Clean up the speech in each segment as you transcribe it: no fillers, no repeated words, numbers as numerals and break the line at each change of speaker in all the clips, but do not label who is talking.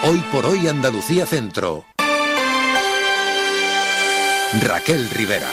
Hoy por hoy Andalucía Centro. Raquel Rivera.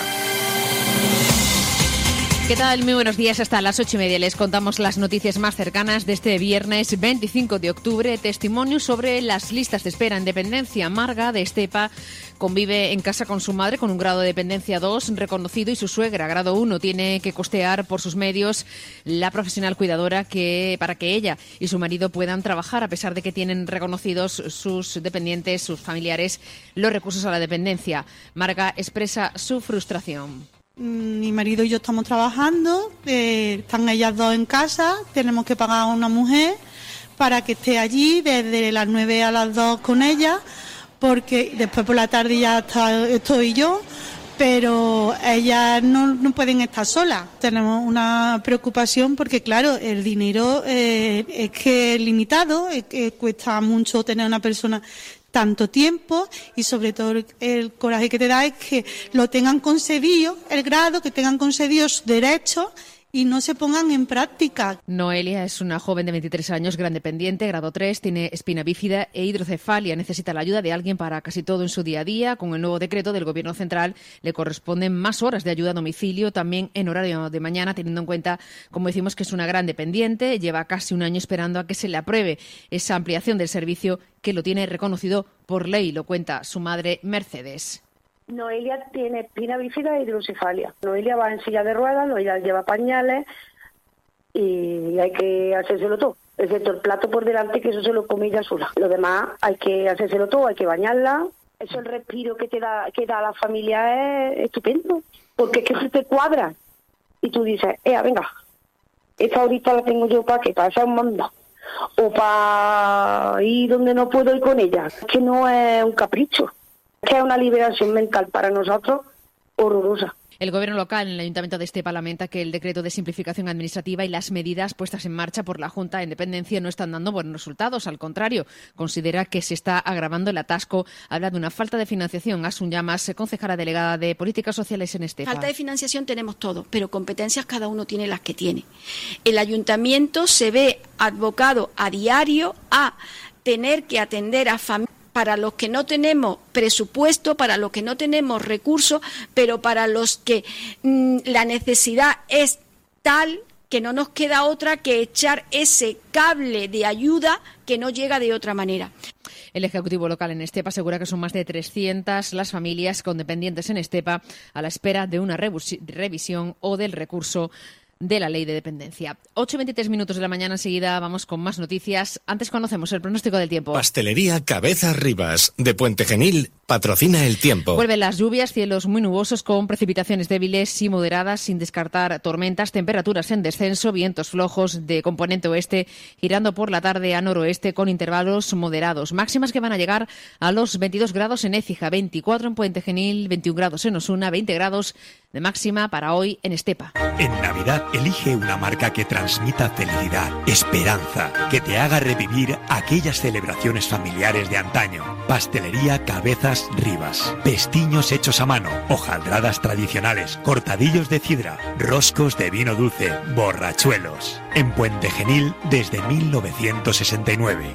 ¿Qué tal? Muy buenos días. Hasta las 8:30 les contamos las noticias más cercanas de este viernes 25 de octubre. Testimonio sobre las listas de espera en dependencia. Marga, de Estepa, convive en casa con su madre con un grado de dependencia 2 reconocido y su suegra, grado 1. Tiene que costear por sus medios la profesional cuidadora para que ella y su marido puedan trabajar, a pesar de que tienen reconocidos sus dependientes, sus familiares, los recursos a la dependencia. Marga expresa su frustración.
Mi marido y yo estamos trabajando, están ellas dos en casa, tenemos que pagar a una mujer para que esté allí desde las 9 a las 2 con ella, porque después por la tarde ya estoy yo, pero ellas no pueden estar solas. Tenemos una preocupación porque, claro, el dinero es que es limitado, es que cuesta mucho tener una persona tanto tiempo, y sobre todo el coraje que te da es que lo tengan concedido, el grado, que tengan concedidos sus derechos y no se pongan en práctica.
Noelia es una joven de 23 años, gran dependiente, grado 3, tiene espina bífida e hidrocefalia. Necesita la ayuda de alguien para casi todo en su día a día. Con el nuevo decreto del Gobierno central le corresponden más horas de ayuda a domicilio, también en horario de mañana, teniendo en cuenta, como decimos, que es una gran dependiente. Lleva casi un año esperando a que se le apruebe esa ampliación del servicio que lo tiene reconocido por ley. Lo cuenta su madre, Mercedes.
Noelia tiene espina bífida e hidrocefalia. Noelia va en silla de ruedas, Noelia lleva pañales y hay que hacérselo todo, excepto el plato por delante, que eso se lo come ella sola. Lo demás hay que hacérselo todo, hay que bañarla. Eso, el respiro que da la familia es estupendo, porque es que se te cuadra y tú dices, venga, esta ahorita la tengo yo para hacer un mando o para ir donde no puedo ir con ella. Es que no es un capricho. Que es una liberación mental para nosotros horrorosa.
El Gobierno local en el Ayuntamiento de Estepa lamenta que el decreto de simplificación administrativa y las medidas puestas en marcha por la Junta en dependencia no están dando buenos resultados. Al contrario, considera que se está agravando el atasco. Habla de una falta de financiación. Asun Llamas, concejala delegada de Políticas Sociales en Estepa.
Falta de financiación tenemos todo, pero competencias cada uno tiene las que tiene. El Ayuntamiento se ve abocado a diario a tener que atender a familias para los que no tenemos presupuesto, para los que no tenemos recursos, pero para los que la necesidad es tal que no nos queda otra que echar ese cable de ayuda que no llega de otra manera.
El Ejecutivo local en Estepa asegura que son más de 300 las familias con dependientes en Estepa a la espera de una revisión o del recurso de la ley de dependencia. 8:23 de la mañana, enseguida vamos con más noticias. Antes conocemos el pronóstico del tiempo.
Pastelería Cabezas Rivas, de Puente Genil, patrocina el tiempo.
Vuelven las lluvias, cielos muy nubosos con precipitaciones débiles y moderadas, sin descartar tormentas, temperaturas en descenso, vientos flojos de componente oeste, girando por la tarde a noroeste con intervalos moderados. Máximas que van a llegar a los 22 grados en Écija, 24 en Puente Genil, 21 grados en Osuna, 20 grados de máxima para hoy en Estepa.
En Navidad, elige una marca que transmita felicidad, esperanza, que te haga revivir aquellas celebraciones familiares de antaño. Pastelería Cabezas Rivas. Pestiños hechos a mano, hojaldradas tradicionales, cortadillos de sidra, roscos de vino dulce, borrachuelos. En Puente Genil desde 1969.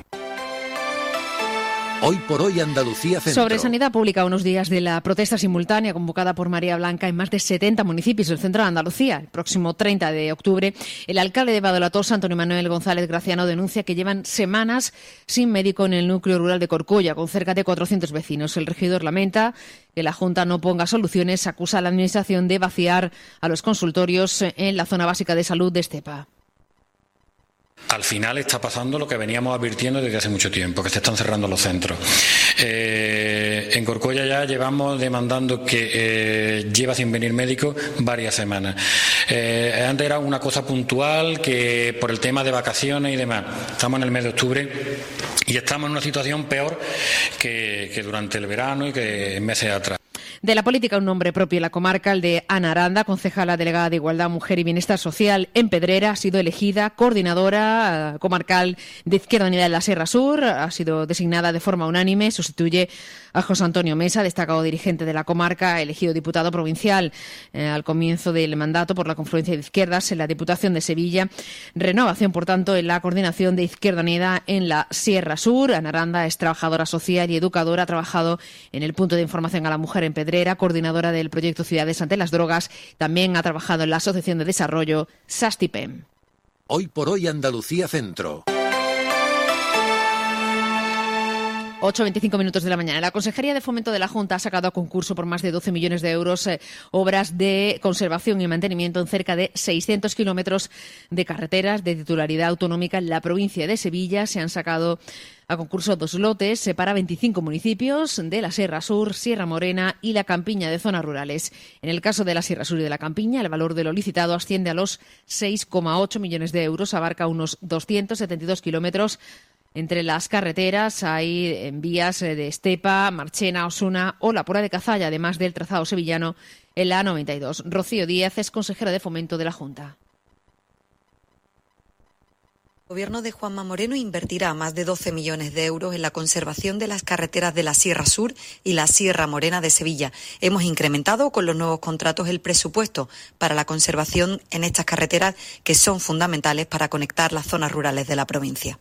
Hoy por hoy Andalucía Centro.
Sobre sanidad pública, unos días de la protesta simultánea convocada por Marea Blanca en más de 70 municipios del centro de Andalucía. El próximo 30 de octubre, el alcalde de Badalatosa, Antonio Manuel González Graciano, denuncia que llevan semanas sin médico en el núcleo rural de Corculla, con cerca de 400 vecinos. El regidor lamenta que la Junta no ponga soluciones, acusa a la Administración de vaciar a los consultorios en la zona básica de salud de Estepa.
Al final está pasando lo que veníamos advirtiendo desde hace mucho tiempo, que se están cerrando los centros. En Corcuella ya llevamos demandando que lleva sin venir médico varias semanas. Antes era una cosa puntual, que por el tema de vacaciones y demás. Estamos en el mes de octubre y estamos en una situación peor que durante el verano y que meses atrás.
De la política, un nombre propio en la comarca, el de Ana Aranda, concejala delegada de Igualdad, Mujer y Bienestar Social en Pedrera, ha sido elegida coordinadora comarcal de Izquierda Unida en la Sierra Sur, ha sido designada de forma unánime, sustituye a José Antonio Mesa, destacado dirigente de la comarca, elegido diputado provincial al comienzo del mandato por la confluencia de izquierdas en la Diputación de Sevilla. Renovación, por tanto, en la coordinación de Izquierda Unida en la Sierra Sur. Ana Aranda es trabajadora social y educadora, ha trabajado en el punto de información a la mujer en Pedrera, coordinadora del proyecto Ciudades ante las Drogas, también ha trabajado en la Asociación de Desarrollo Sastipem.
Hoy por hoy Andalucía Centro.
8:25 minutos de la mañana. La Consejería de Fomento de la Junta ha sacado a concurso por más de 12 millones de euros obras de conservación y mantenimiento en cerca de 600 kilómetros de carreteras de titularidad autonómica en la provincia de Sevilla. Se han sacado a concurso 2 lotes para 25 municipios de la Sierra Sur, Sierra Morena y la Campiña de zonas rurales. En el caso de la Sierra Sur y de la Campiña, el valor de lo licitado asciende a los 6,8 millones de euros, abarca unos 272 kilómetros. Entre las carreteras hay vías de Estepa, Marchena, Osuna o la Puebla de Cazalla, además del trazado sevillano en la A92. Rocío Díaz es consejera de Fomento de la Junta.
El Gobierno de Juanma Moreno invertirá más de 12 millones de euros en la conservación de las carreteras de la Sierra Sur y la Sierra Morena de Sevilla. Hemos incrementado con los nuevos contratos el presupuesto para la conservación en estas carreteras que son fundamentales para conectar las zonas rurales de la provincia.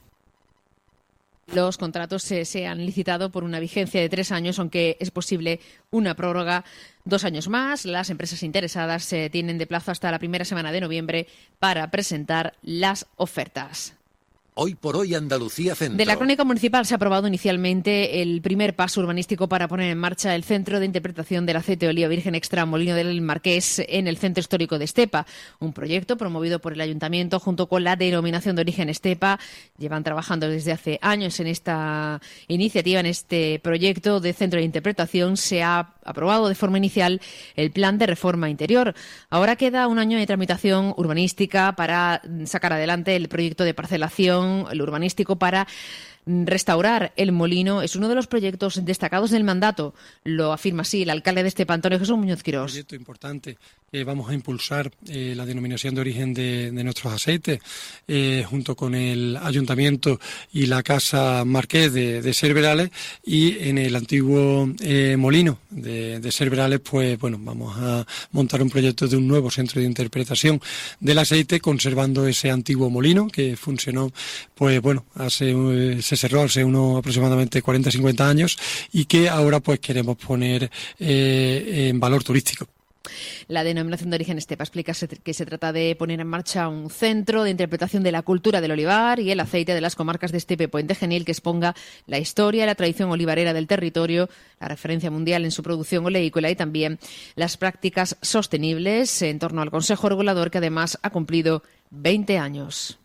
Los contratos se han licitado por una vigencia de 3 años, aunque es posible una prórroga 2 años más. Las empresas interesadas tienen de plazo hasta la primera semana de noviembre para presentar las ofertas.
Hoy por hoy Andalucía Centro.
De la crónica municipal se ha aprobado inicialmente el primer paso urbanístico para poner en marcha el Centro de Interpretación del Aceite de Oliva Virgen Extra Molino del Marqués en el Centro Histórico de Estepa. Un proyecto promovido por el Ayuntamiento junto con la Denominación de Origen Estepa. Llevan trabajando desde hace años en esta iniciativa, en este proyecto de Centro de Interpretación. Se ha aprobado de forma inicial el plan de reforma interior. Ahora queda un año de tramitación urbanística para sacar adelante el proyecto de parcelación, el urbanístico para restaurar el molino. Es uno de los proyectos destacados del mandato, lo afirma así el alcalde de Estepa, Antonio Jesús Muñoz Quirós.
Un proyecto importante que vamos a impulsar la denominación de origen de nuestros aceites junto con el Ayuntamiento y la Casa Marqués de Cerverales, y en el antiguo molino de Cerverales pues bueno, vamos a montar un proyecto de un nuevo centro de interpretación del aceite conservando ese antiguo molino que funcionó pues bueno, se cerró hace unos aproximadamente 40-50 años y que ahora pues queremos poner en valor turístico.
La Denominación de Origen Estepa explica que se trata de poner en marcha un centro de interpretación de la cultura del olivar y el aceite de las comarcas de Estepa y Puente Genil que exponga la historia y la tradición olivarera del territorio, la referencia mundial en su producción oleícola y también las prácticas sostenibles en torno al Consejo Regulador, que además ha cumplido 20 años.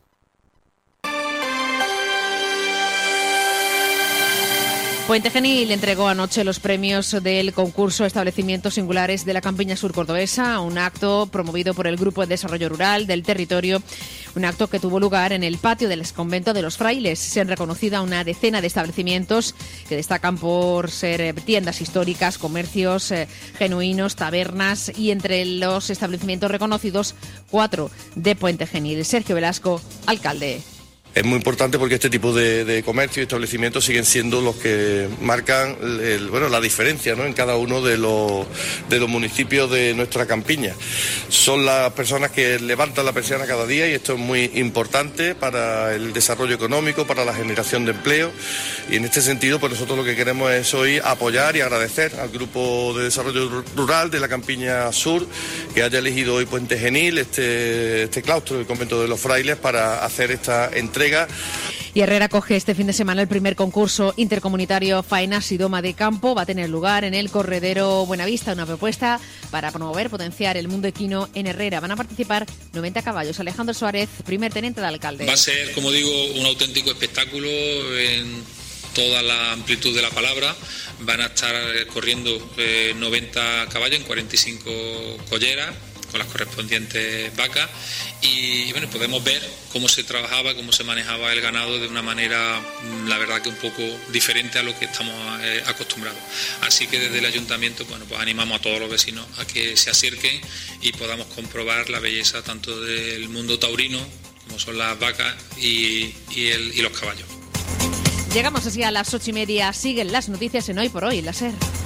Puente Genil entregó anoche los premios del concurso Establecimientos Singulares de la Campiña Sur Cordobesa, un acto promovido por el Grupo de Desarrollo Rural del territorio, un acto que tuvo lugar en el patio del exconvento de los Frailes. Se han reconocido a una decena de establecimientos que destacan por ser tiendas históricas, comercios genuinos, tabernas, y entre los establecimientos reconocidos 4 de Puente Genil. Sergio Velasco, alcalde.
Es muy importante porque este tipo de comercio y establecimientos siguen siendo los que marcan la diferencia, ¿no?, en cada uno de los municipios de nuestra campiña. Son las personas que levantan la persiana cada día y esto es muy importante para el desarrollo económico, para la generación de empleo, y en este sentido pues nosotros lo que queremos es hoy apoyar y agradecer al Grupo de Desarrollo Rural de la Campiña Sur que haya elegido hoy Puente Genil, este claustro del convento de los Frailes, para hacer esta entrega.
Y Herrera coge este fin de semana el primer concurso intercomunitario Faenas y Doma de Campo. Va a tener lugar en el Corredero Buenavista, una propuesta para promover, potenciar el mundo equino en Herrera. Van a participar 90 caballos. Alejandro Suárez, primer teniente de alcalde.
Va a ser, como digo, un auténtico espectáculo en toda la amplitud de la palabra. Van a estar corriendo 90 caballos en 45 colleras. las correspondientes vacas y bueno, podemos ver cómo se trabajaba, cómo se manejaba el ganado de una manera, la verdad que un poco diferente a lo que estamos acostumbrados. Así que desde el ayuntamiento, bueno, pues animamos a todos los vecinos a que se acerquen y podamos comprobar la belleza tanto del mundo taurino, como son las vacas y los caballos.
Llegamos así a las 8:30. Siguen las noticias en Hoy por Hoy, la SER.